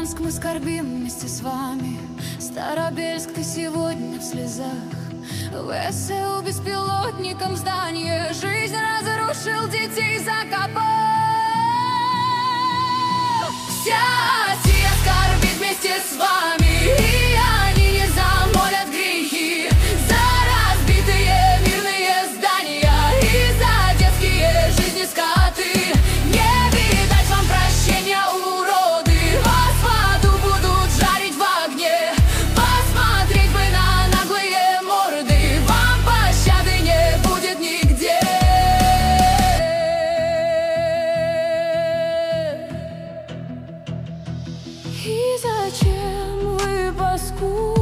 Архангельск мы скорбим вместе с вами. Старобельск, ты сегодня в слезах. ВСУ беспилотником здание жизнь разрушил, детей закопал. Вся Россия скорбит вместе с вами, и они не замолят грехи за разбитые мирные здания и за детские жизни скоты. Не видать вам прощения, уроды, вас в аду будут жарить в огне. Посмотреть бы на наглые морды, вам пощады не будет нигде. И зачем вы паскудите?